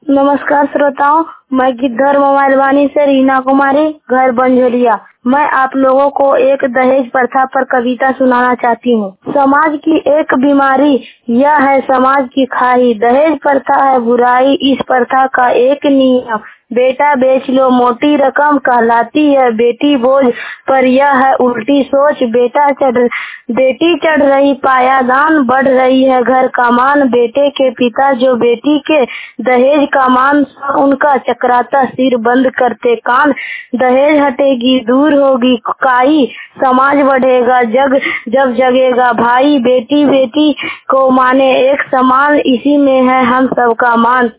नमस्कार श्रोताओं, मैं गिद्धर मोबाइल वाणी से रीना कुमारी, घर बंजोलिया। मैं आप लोगों को एक दहेज प्रथा पर कविता सुनाना चाहती हूँ। समाज की एक बीमारी यह है समाज की खाई, दहेज प्रथा है बुराई, इस प्रथा का एक नियम, बेटा बेच लो मोटी रकम, कहलाती है बेटी बोझ, पर यह है उल्टी सोच, बेटी चढ़ रही पायादान, बढ़ रही है घर का मान, बेटे के पिता जो बेटी के दहेज का मान, उनका चकराता सिर बंद करते कान, दहेज हटेगी दूर होगी काई, समाज बढ़ेगा जब जगेगा भाई, बेटी बेटी को माने एक समान, इसी में है हम सबका मान।